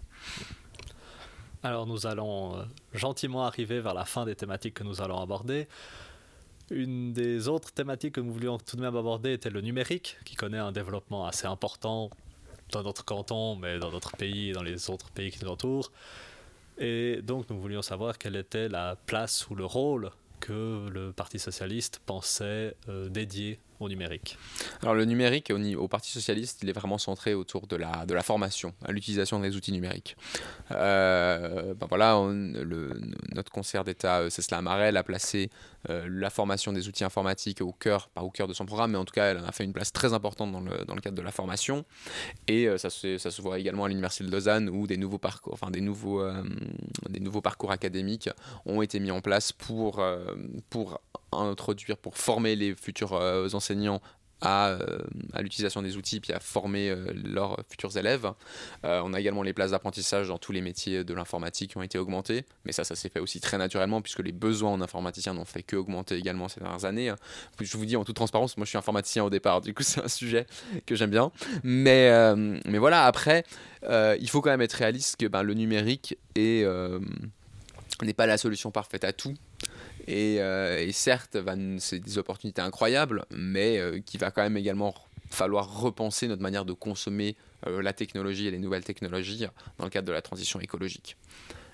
Alors nous allons euh, gentiment arriver vers la fin des thématiques que nous allons aborder. Une des autres thématiques que nous voulions tout de même aborder était le numérique, qui connaît un développement assez important dans notre canton, mais dans notre pays et dans les autres pays qui nous entourent. Et donc nous voulions savoir quelle était la place ou le rôle que le Parti socialiste pensait euh, dédier au numérique. Alors le numérique au, au Parti socialiste, il est vraiment centré autour de la, de la formation, à l'utilisation des outils numériques. Euh, ben voilà, on, le, notre conseiller d'État, Cécile Amarel, a placé euh, la formation des outils informatiques au cœur, pas au cœur de son programme, mais en tout cas, elle en a fait une place très importante dans le, dans le cadre de la formation. Et euh, ça, se, ça se voit également à l'Université de Lausanne, où des nouveaux parcours, enfin, des nouveaux, euh, des nouveaux parcours académiques ont été mis en place pour, euh, pour introduire, pour former les futurs euh, enseignants à, euh, à l'utilisation des outils puis à former euh, leurs futurs élèves. Euh, on a également les places d'apprentissage dans tous les métiers de l'informatique qui ont été augmentées, mais ça, ça s'est fait aussi très naturellement puisque les besoins en informaticiens n'ont fait que augmenter également ces dernières années. Je vous dis en toute transparence, moi je suis informaticien au départ, du coup c'est un sujet que j'aime bien. Mais, euh, mais voilà, après, euh, il faut quand même être réaliste que ben, le numérique est, euh, n'est pas la solution parfaite à tout. Et, euh, et certes, va, c'est des opportunités incroyables, mais euh, qu'il va quand même également falloir repenser notre manière de consommer euh, la technologie et les nouvelles technologies dans le cadre de la transition écologique.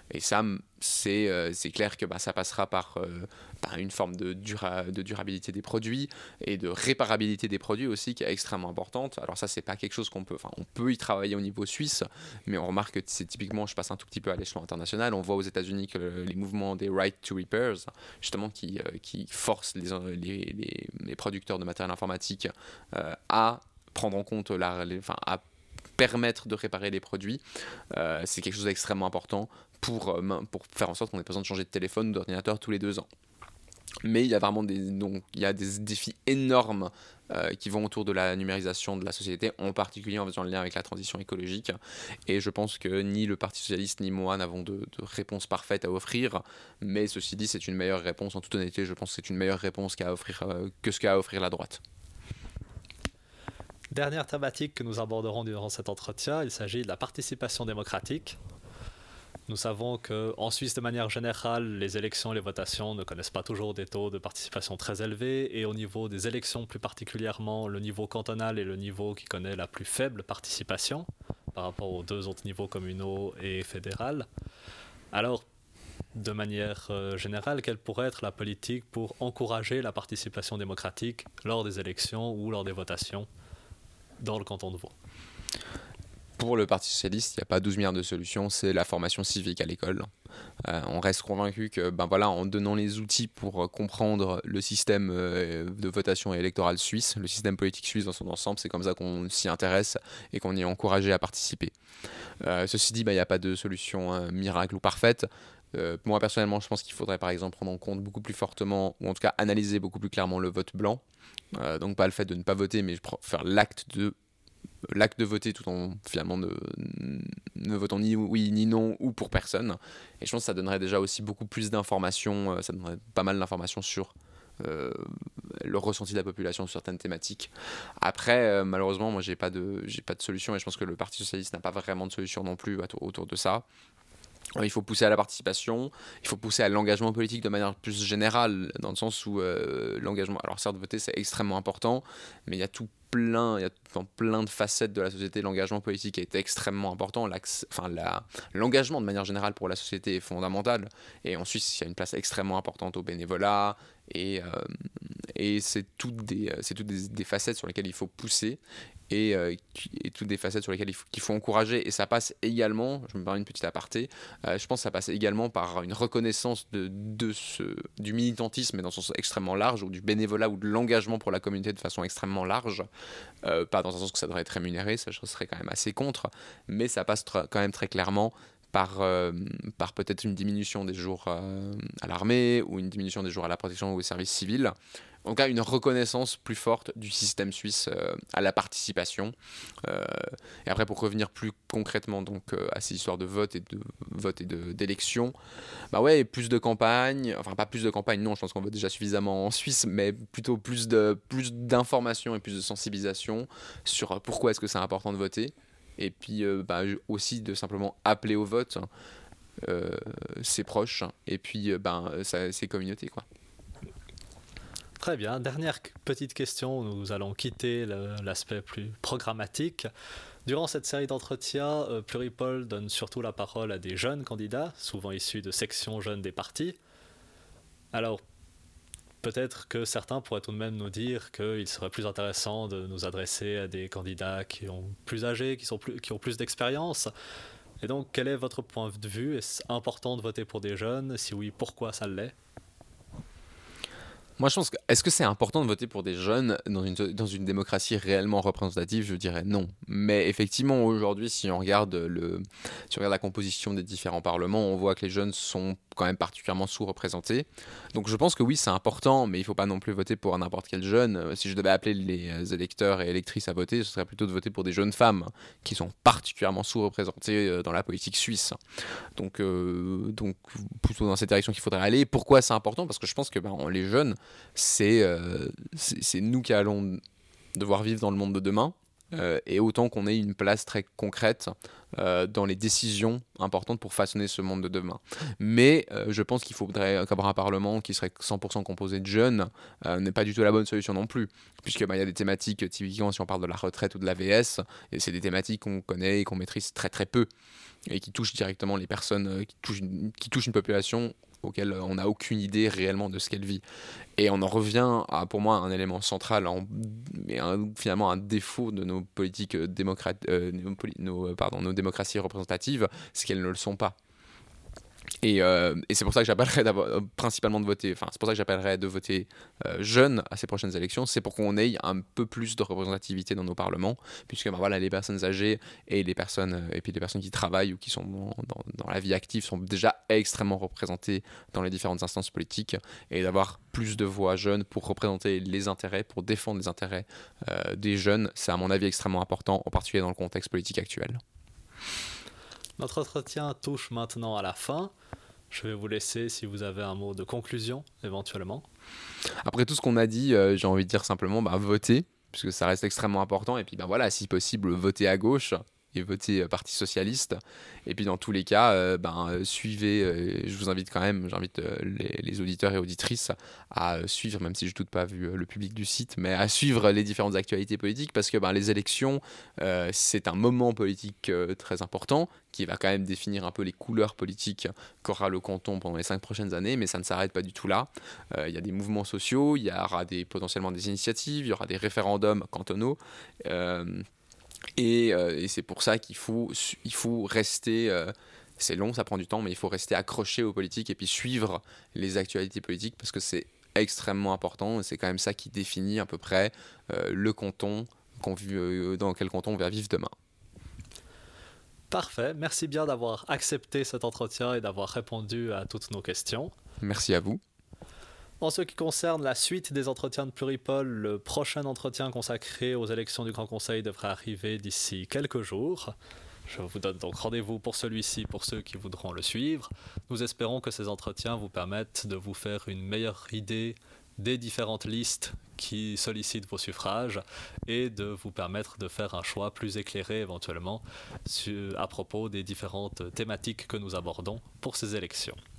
Et ça, c'est, euh, c'est clair que bah, ça passera par, euh, par une forme de, dura- de durabilité des produits et de réparabilité des produits aussi, qui est extrêmement importante. Alors ça, c'est pas quelque chose qu'on peut... Enfin, on peut y travailler au niveau suisse, mais on remarque que c'est typiquement, je passe un tout petit peu à l'échelon international, on voit aux États-Unis que le- les mouvements des Right to Repairs, justement, qui, euh, qui forcent les, les, les, les producteurs de matériel informatique euh, à prendre en compte, la, les, enfin, à permettre de réparer les produits, euh, c'est quelque chose d'extrêmement important pour, euh, pour faire en sorte qu'on ait pas besoin de changer de téléphone ou d'ordinateur tous les deux ans. Mais il y a vraiment des, donc, il y a des défis énormes euh, qui vont autour de la numérisation de la société, en particulier en faisant le lien avec la transition écologique. Et je pense que ni le Parti Socialiste ni moi n'avons de, de réponse parfaite à offrir. Mais ceci dit, c'est une meilleure réponse. En toute honnêteté, je pense que c'est une meilleure réponse qu'à offrir, euh, que ce qu'a à offrir la droite. Dernière thématique que nous aborderons durant cet entretien, il s'agit de la participation démocratique. Nous savons qu'en Suisse, de manière générale, les élections et les votations ne connaissent pas toujours des taux de participation très élevés, et au niveau des élections plus particulièrement, le niveau cantonal est le niveau qui connaît la plus faible participation par rapport aux deux autres niveaux communaux et fédéral. Alors, de manière euh, générale, quelle pourrait être la politique pour encourager la participation démocratique lors des élections ou lors des votations dans le canton de Vaud? Pour le Parti Socialiste, il n'y a pas douze milliards de solutions, c'est la formation civique à l'école. Euh, on reste convaincu que, ben voilà, en donnant les outils pour comprendre le système euh, de votation électorale suisse, le système politique suisse dans son ensemble, c'est comme ça qu'on s'y intéresse et qu'on y est encouragé à participer. Euh, ceci dit, ben, il n'y a pas de solution euh, miracle ou parfaite. Euh, moi personnellement, je pense qu'il faudrait par exemple prendre en compte beaucoup plus fortement, ou en tout cas analyser beaucoup plus clairement le vote blanc. Euh, donc pas le fait de ne pas voter, mais faire l'acte de l'acte de voter tout en finalement ne, ne votant ni oui ni non ou pour personne. Et je pense que ça donnerait déjà aussi beaucoup plus d'informations, ça donnerait pas mal d'informations sur euh, le ressenti de la population sur certaines thématiques. Après, euh, malheureusement, moi j'ai pas de j'ai pas de solution et je pense que le Parti Socialiste n'a pas vraiment de solution non plus autour de ça. Il faut pousser à la participation, il faut pousser à l'engagement politique de manière plus générale, dans le sens où euh, l'engagement, alors certes voter c'est extrêmement important, mais il y a tout plein, il y a dans plein de facettes de la société, l'engagement politique est extrêmement important, enfin, la, l'engagement de manière générale pour la société est fondamental, et en Suisse il y a une place extrêmement importante au bénévolat, et, euh, et c'est toutes, des, c'est toutes des, des facettes sur lesquelles il faut pousser, Et, euh, et toutes des facettes sur lesquelles il faut, qu'il faut encourager. Et ça passe également, je me permets une petite aparté, euh, je pense que ça passe également par une reconnaissance de, de ce, du militantisme, mais dans un sens extrêmement large, ou du bénévolat ou de l'engagement pour la communauté de façon extrêmement large. Euh, pas dans un sens que ça devrait être rémunéré, ça je serais quand même assez contre, mais ça passe tr- quand même très clairement par, euh, par peut-être une diminution des jours euh, à l'armée, ou une diminution des jours à la protection ou au service civil. En tout cas, une reconnaissance plus forte du système suisse euh, à la participation. Euh, et après, pour revenir plus concrètement donc, euh, à ces histoires de vote et de vote et de, d'élection, bah ouais, plus de campagne, enfin pas plus de campagne, non, je pense qu'on vote déjà suffisamment en Suisse, mais plutôt plus, de, plus d'informations et plus de sensibilisation sur pourquoi est-ce que c'est important de voter. Et puis euh, bah, aussi de simplement appeler au vote euh, ses proches et puis euh, bah, sa, ses communautés, quoi. Très bien. Dernière petite question, nous allons quitter le, l'aspect plus programmatique. Durant cette série d'entretiens, euh, Pluripol donne surtout la parole à des jeunes candidats, souvent issus de sections jeunes des partis. Alors, peut-être que certains pourraient tout de même nous dire qu'il serait plus intéressant de nous adresser à des candidats qui sont plus âgés, qui, sont plus, qui ont plus d'expérience. Et donc, quel est votre point de vue? Est-ce important de voter pour des jeunes? Si oui, pourquoi ça l'est? Moi, je pense que, est-ce que c'est important de voter pour des jeunes dans une, dans une démocratie réellement représentative? Je dirais non. Mais effectivement, aujourd'hui, si on regarde, le, si on regarde la composition des différents parlements, on voit que les jeunes sont quand même particulièrement sous-représentés. Donc je pense que oui, c'est important, mais il ne faut pas non plus voter pour n'importe quel jeune. Si je devais appeler les électeurs et électrices à voter, ce serait plutôt de voter pour des jeunes femmes qui sont particulièrement sous-représentées dans la politique suisse. Donc, euh, donc plutôt dans cette direction qu'il faudrait aller. Pourquoi c'est important? Parce que je pense que ben, les jeunes, c'est, euh, c'est, c'est nous qui allons devoir vivre dans le monde de demain. euh, et autant qu'on ait une place très concrète euh, dans les décisions importantes pour façonner ce monde de demain. Mais euh, je pense qu'il faudrait avoir un Parlement qui serait cent pour cent composé de jeunes, euh, n'est pas du tout la bonne solution non plus, puisque bah, y a des thématiques, typiquement si on parle de la retraite ou de l'A V S, et c'est des thématiques qu'on connaît et qu'on maîtrise très très peu, et qui touchent directement les personnes, euh, qui, touchent une, qui touchent une population auquel on n'a aucune idée réellement de ce qu'elle vit. Et on en revient à, pour moi, un élément central, en, mais un, finalement un défaut de nos politiques démocrates, euh, nos, nos, pardon, nos démocraties représentatives, c'est qu'elles ne le sont pas. Et, euh, et c'est pour ça que j'appellerais euh, principalement de voter, enfin c'est pour ça que j'appellerais de voter euh, jeunes à ces prochaines élections, c'est pour qu'on ait un peu plus de représentativité dans nos parlements, puisque ben, voilà, les personnes âgées et les personnes euh, et puis les personnes qui travaillent ou qui sont dans, dans, dans la vie active sont déjà extrêmement représentées dans les différentes instances politiques, et d'avoir plus de voix jeunes pour représenter les intérêts, pour défendre les intérêts euh, des jeunes, c'est à mon avis extrêmement important, en particulier dans le contexte politique actuel. Notre entretien touche maintenant à la fin. Je vais vous laisser si vous avez un mot de conclusion, éventuellement. Après tout ce qu'on a dit, euh, j'ai envie de dire simplement bah, voter, puisque ça reste extrêmement important. Et puis bah, voilà, si possible, voter à gauche et voter euh, Parti Socialiste. Et puis dans tous les cas, euh, ben, euh, suivez, euh, je vous invite quand même, j'invite euh, les, les auditeurs et auditrices à euh, suivre, même si je ne doute pas vu euh, le public du site, mais à suivre les différentes actualités politiques, parce que ben, les élections, euh, c'est un moment politique euh, très important, qui va quand même définir un peu les couleurs politiques qu'aura le canton pendant les cinq prochaines années, mais ça ne s'arrête pas du tout là. Il euh, y a des mouvements sociaux, il y aura des, potentiellement des initiatives, il y aura des référendums cantonaux, euh, Et, euh, et c'est pour ça qu'il faut, il faut rester, euh, c'est long, ça prend du temps, mais il faut rester accroché aux politiques et puis suivre les actualités politiques, parce que c'est extrêmement important, et c'est quand même ça qui définit à peu près euh, le canton qu'on vit, euh, dans quel canton on va vivre demain. Parfait, merci bien d'avoir accepté cet entretien et d'avoir répondu à toutes nos questions. Merci à vous. En ce qui concerne la suite des entretiens de Pluripol, le prochain entretien consacré aux élections du Grand Conseil devrait arriver d'ici quelques jours. Je vous donne donc rendez-vous pour celui-ci pour ceux qui voudront le suivre. Nous espérons que ces entretiens vous permettent de vous faire une meilleure idée des différentes listes qui sollicitent vos suffrages et de vous permettre de faire un choix plus éclairé éventuellement à propos des différentes thématiques que nous abordons pour ces élections.